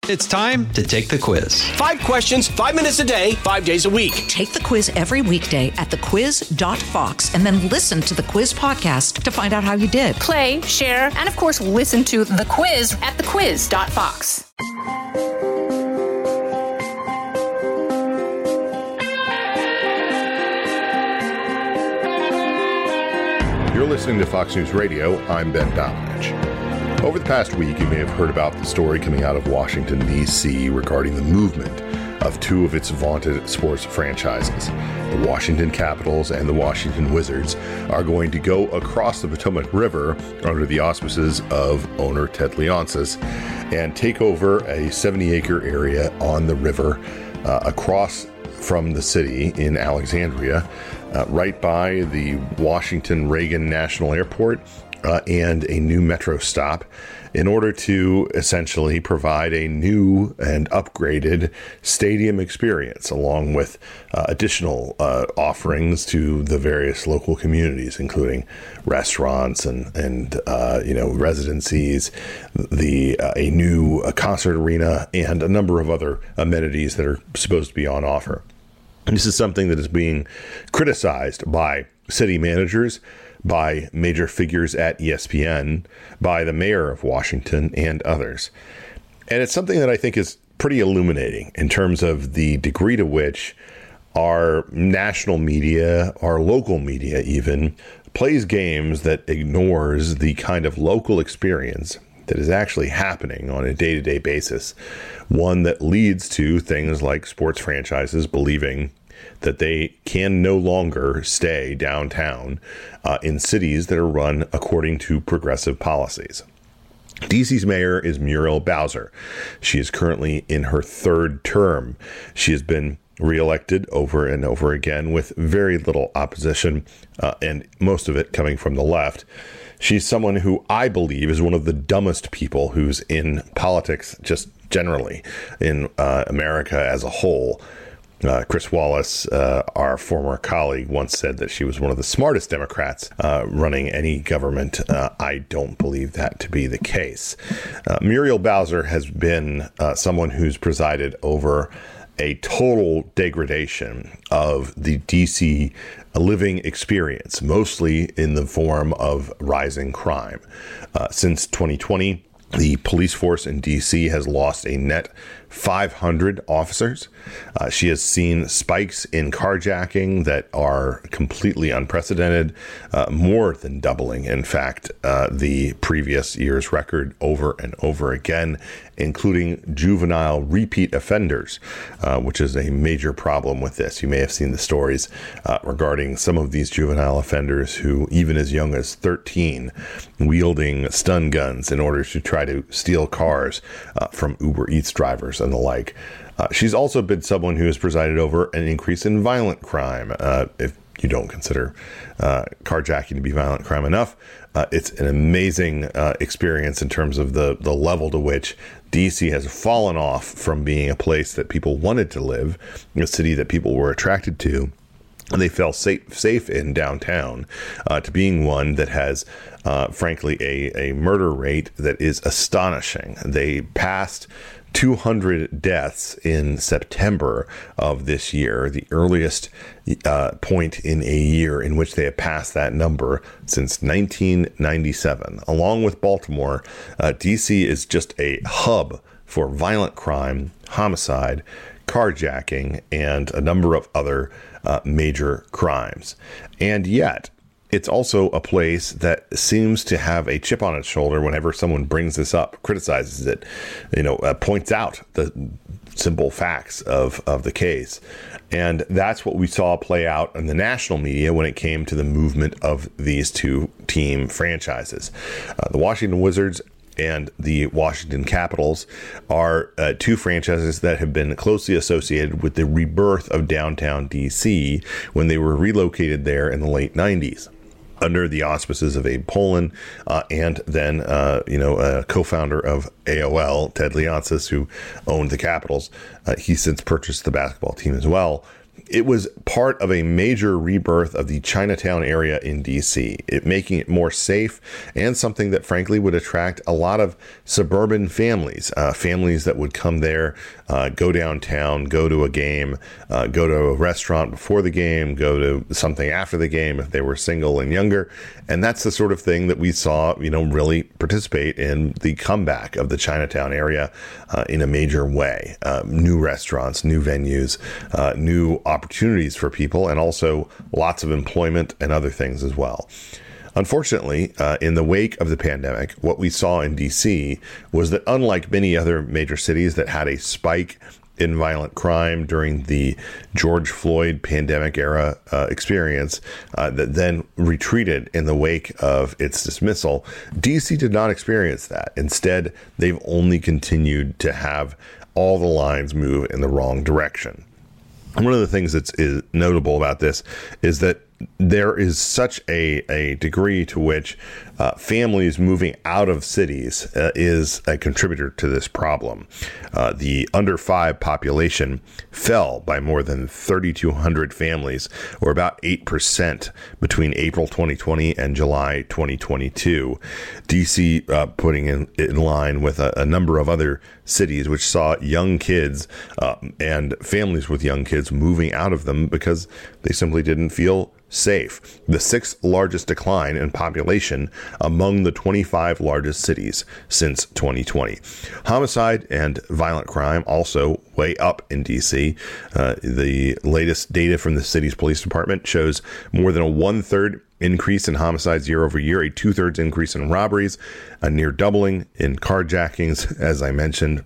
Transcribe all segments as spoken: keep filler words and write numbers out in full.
It's time to take the quiz. Five questions, five minutes a day, five days a week. Take the quiz every weekday at the quiz dot fox and then listen to the quiz podcast to find out how you did. Play, share, and of course, listen to the quiz at the quiz dot fox. You're listening to Fox News Radio. I'm Ben Domenech. Over the past week, you may have heard about the story coming out of Washington, D C regarding the movement of two of its vaunted sports franchises. The Washington Capitals and the Washington Wizards are going to go across the Potomac River under the auspices of owner Ted Leonsis and take over a seventy-acre area on the river uh, across from the city in Alexandria, uh, right by the Washington Reagan National Airport uh, and a new metro stop, in order to essentially provide a new and upgraded stadium experience, along with uh, additional uh, offerings to the various local communities, including restaurants and and uh, you know residencies, the uh, a new uh, concert arena, and a number of other amenities that are supposed to be on offer. And this is something that is being criticized by city managers, by major figures at E S P N, by the mayor of Washington, and others. And it's something that I think is pretty illuminating in terms of the degree to which our national media, our local media even, plays games that ignores the kind of local experience that is actually happening on a day-to-day basis, one that leads to things like sports franchises believing that they can no longer stay downtown uh, in cities that are run according to progressive policies. D C's mayor is Muriel Bowser. She is currently in her third term. She has been reelected over and over again with very little opposition, uh, and most of it coming from the left. She's someone who I believe is one of the dumbest people who's in politics just generally in uh, America as a whole. Uh, Chris Wallace, uh, our former colleague, once said that she was one of the smartest Democrats uh, running any government. Uh, I don't believe that to be the case. Uh, Muriel Bowser has been uh, someone who's presided over a total degradation of the D C living experience, mostly in the form of rising crime. Uh, since twenty twenty, the police force in D C has lost a net five hundred officers. Uh, she has seen spikes in carjacking that are completely unprecedented, uh, more than doubling, in fact, uh, the previous year's record over and over again, including juvenile repeat offenders, uh, which is a major problem with this. You may have seen the stories uh, regarding some of these juvenile offenders who, even as young as thirteen, wielding stun guns in order to try to steal cars uh, from Uber Eats drivers and the like. Uh, she's also been someone who has presided over an increase in violent crime. Uh, if you don't consider uh, carjacking to be violent crime enough, uh, it's an amazing uh, experience in terms of the, the level to which D C has fallen off from being a place that people wanted to live, a city that people were attracted to, and they felt safe, safe in downtown, uh, to being one that has, uh, frankly, a, a murder rate that is astonishing. They passed two hundred deaths in September of this year, the earliest uh, point in a year in which they have passed that number since nineteen ninety-seven. Along with Baltimore, uh, D C is just a hub for violent crime, homicide, carjacking, and a number of other uh, major crimes. And yet, it's also a place that seems to have a chip on its shoulder whenever someone brings this up, criticizes it, you know, uh, points out the simple facts of, of the case. And that's what we saw play out in the national media when it came to the movement of these two team franchises. Uh, the Washington Wizards and the Washington Capitals are uh, two franchises that have been closely associated with the rebirth of downtown D C when they were relocated there in the late nineties. Under the auspices of Abe Pollin, uh, and then, uh, you know, a co-founder of A O L, Ted Leonsis, who owned the Capitals. Uh, he since purchased the basketball team as well. It was part of a major rebirth of the Chinatown area in D C, it making it more safe and something that frankly would attract a lot of suburban families, uh, families that would come there, uh, go downtown, go to a game, uh, go to a restaurant before the game, go to something after the game if they were single and younger. And that's the sort of thing that we saw, you know, really participate in the comeback of the Chinatown area uh, in a major way. Uh, new restaurants, new venues, uh, new opportunities for people, and also lots of employment and other things as well. Unfortunately, uh, in the wake of the pandemic, what we saw in D C was that unlike many other major cities that had a spike in violent crime during the George Floyd pandemic era uh, experience uh, that then retreated in the wake of its dismissal, D C did not experience that. Instead, they've only continued to have all the lines move in the wrong direction. One of the things that's is notable about this is that there is such a, a degree to which uh, families moving out of cities uh, is a contributor to this problem. Uh, the under five population fell by more than thirty-two hundred families, or about eight percent, between April twenty twenty and July twenty twenty-two. D C uh, putting in, in line with a, a number of other cities which saw young kids uh, and families with young kids moving out of them because they simply didn't feel safe. The sixth largest decline in population among the twenty-five largest cities since twenty twenty. Homicide and violent crime also way up in D C. Uh, the latest data from the city's police department shows more than a one-third increase in homicides year over year, a two-thirds increase in robberies, a near doubling in carjackings, as I mentioned.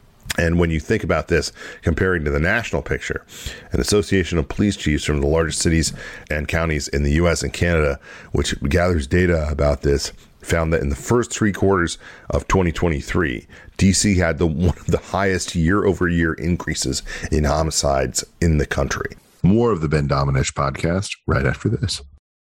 And when you think about this, comparing to the national picture, an association of police chiefs from the largest cities and counties in the U S and Canada, which gathers data about this, found that in the first three quarters of twenty twenty-three, D C had the one of the highest year-over-year increases in homicides in the country. More of the Ben Domenech podcast right after this.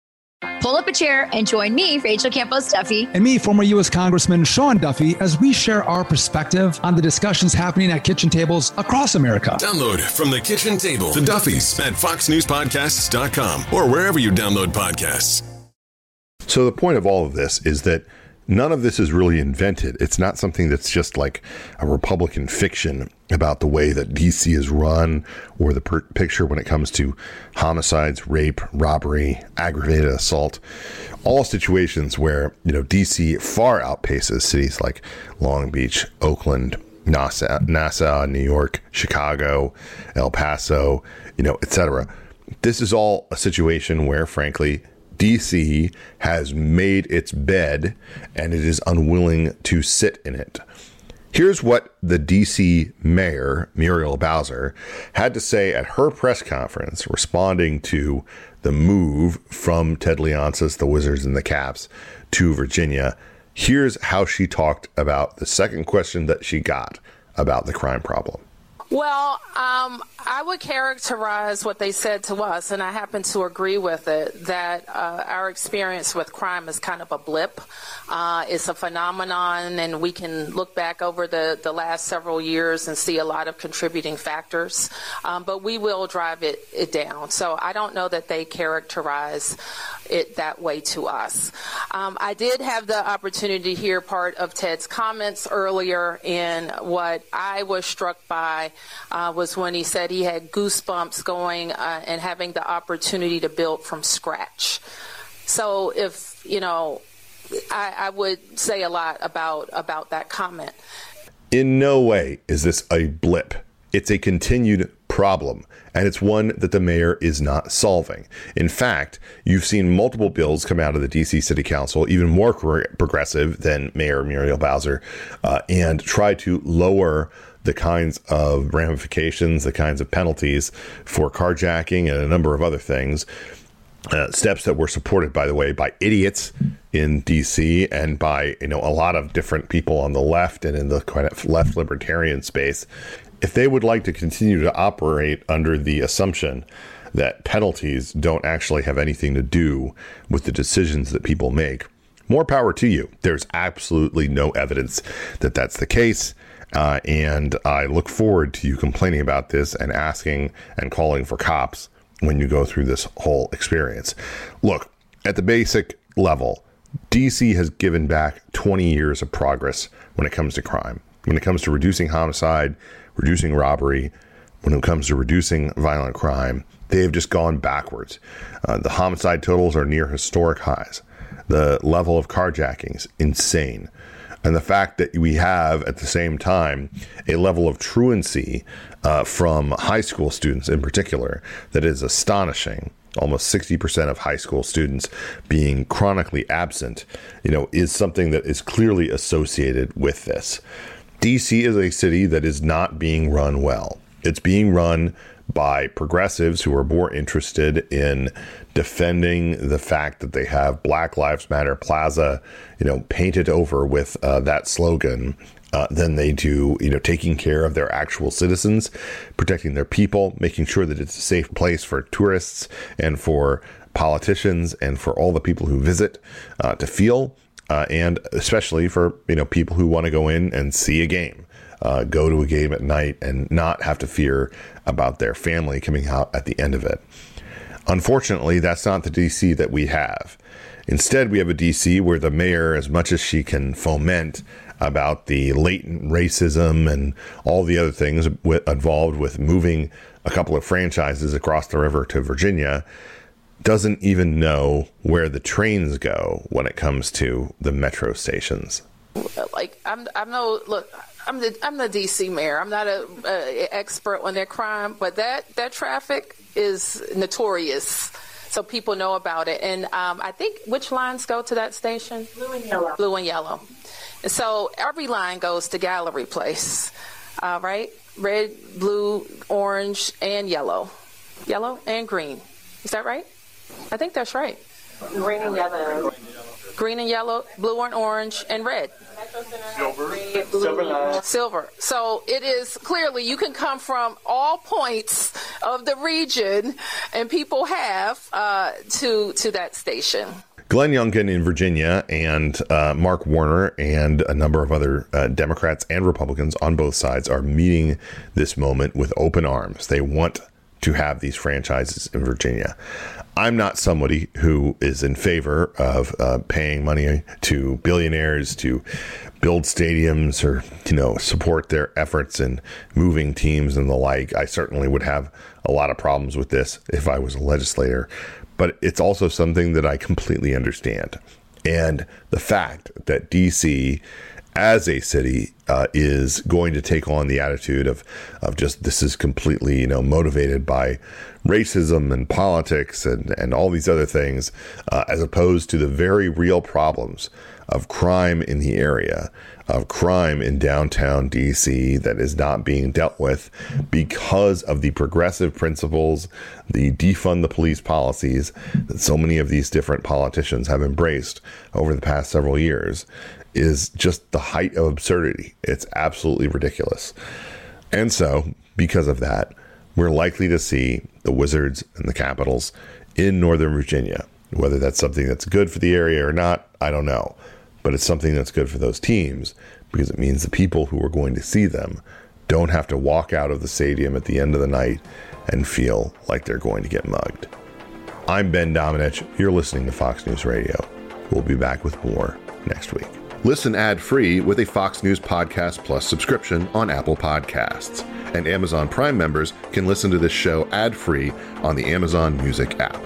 Pull up a chair and join me, Rachel Campos Duffy, and me, former U S Congressman Sean Duffy, as we share our perspective on the discussions happening at kitchen tables across America. Download From the Kitchen Table, the Duffys, at fox news podcasts dot com or wherever you download podcasts. So the point of all of this is that none of this is really invented. It's not something that's just like a Republican fiction about the way that D C is run, or the per- picture when it comes to homicides, rape, robbery, aggravated assault, all situations where, you know, D C far outpaces cities like Long Beach, Oakland, Nassau, Nassau, New York, Chicago, El Paso, you know, et cetera. This is all a situation where, frankly, D C has made its bed and it is unwilling to sit in it. Here's what the D C mayor, Muriel Bowser, had to say at her press conference responding to the move from Ted Leonsis, the Wizards and the Caps, to Virginia. Here's how she talked about the second question that she got about the crime problem. Well, um, I would characterize what they said to us, and I happen to agree with it, that uh, our experience with crime is kind of a blip. Uh, it's a phenomenon, and we can look back over the, the last several years and see a lot of contributing factors, um, but we will drive it, it down. So I don't know that they characterize it that way to us. Um, I did have the opportunity to hear part of Ted's comments earlier, and what I was struck by uh, was when he said he had goosebumps going uh, and having the opportunity to build from scratch. So if, you know, I, I would say a lot about, about that comment. In no way is this a blip. It's a continued problem, and it's one that the mayor is not solving. In fact, you've seen multiple bills come out of the D C City Council, even more progressive than Mayor Muriel Bowser, uh, and try to lower the kinds of ramifications, the kinds of penalties for carjacking and a number of other things. Uh, steps that were supported, by the way, by idiots in D C and by, you know, a lot of different people on the left and in the kind of left libertarian space. If they would like to continue to operate under the assumption that penalties don't actually have anything to do with the decisions that people make, more power to you. There's absolutely no evidence that that's the case. Uh, and I look forward to you complaining about this and asking and calling for cops when you go through this whole experience. Look, at the basic level, D C has given back twenty years of progress when it comes to crime, when it comes to reducing homicide, reducing robbery, when it comes to reducing violent crime. They have just gone backwards. Uh, the homicide totals are near historic highs. The level of carjackings, insane. And the fact that we have, at the same time, a level of truancy uh, from high school students in particular that is astonishing. Almost sixty percent of high school students being chronically absent, you know, is something that is clearly associated with this. D C is a city that is not being run well. It's being run by progressives who are more interested in defending the fact that they have Black Lives Matter Plaza, you know, painted over with uh, that slogan uh, than they do, you know, taking care of their actual citizens, protecting their people, making sure that it's a safe place for tourists and for politicians and for all the people who visit uh, to feel, uh, and especially for, you know, people who want to go in and see a game. Uh, go to a game at night and not have to fear about their family coming out at the end of it. Unfortunately, that's not the D C that we have. Instead, we have a D C where the mayor, as much as she can foment about the latent racism and all the other things w- involved with moving a couple of franchises across the river to Virginia, doesn't even know where the trains go when it comes to the metro stations. Like, I'm, I'm no, look, I'm the, I'm the D C mayor. I'm not a, a expert on that crime, but that, that traffic is notorious. So people know about it. And um, I think, which lines go to that station? Blue and yellow. Blue and yellow. And so every line goes to Gallery Place, uh, right? Red, blue, orange, and yellow. Yellow and green. Is that right? I think that's right. Green and yellow. Green and yellow, blue and orange, and red. Silver. Silver. Silver. So it is clearly you can come from all points of the region, and people have uh, to to that station. Glenn Youngkin in Virginia and uh, Mark Warner and a number of other uh, Democrats and Republicans on both sides are meeting this moment with open arms. They want to have these franchises in Virginia. I'm not somebody who is in favor of uh, paying money to billionaires to build stadiums or, you know, support their efforts in moving teams and the like. I certainly would have a lot of problems with this if I was a legislator, but it's also something that I completely understand. And the fact that D C as a city uh, is going to take on the attitude of of just this is completely, you know, motivated by racism and politics and, and all these other things, uh, as opposed to the very real problems of crime in the area, of crime in downtown D C that is not being dealt with because of the progressive principles, the defund the police policies that so many of these different politicians have embraced over the past several years, is just the height of absurdity. It's absolutely ridiculous. And so, because of that, we're likely to see the Wizards and the Capitals in Northern Virginia. Whether that's something that's good for the area or not, I don't know. But it's something that's good for those teams because it means the people who are going to see them don't have to walk out of the stadium at the end of the night and feel like they're going to get mugged. I'm Ben Domenech. You're listening to Fox News Radio. We'll be back with more next week. Listen ad-free with a Fox News Podcast Plus subscription on Apple Podcasts. And Amazon Prime members can listen to this show ad-free on the Amazon Music app.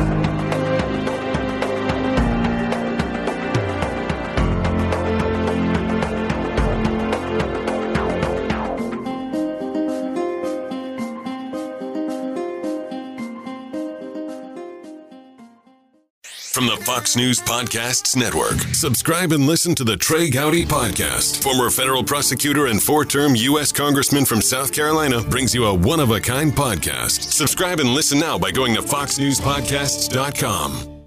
From the Fox News Podcasts Network. Subscribe and listen to the Trey Gowdy Podcast. Former federal prosecutor and four-term U S Congressman from South Carolina brings you a one-of-a-kind podcast. Subscribe and listen now by going to fox news podcasts dot com.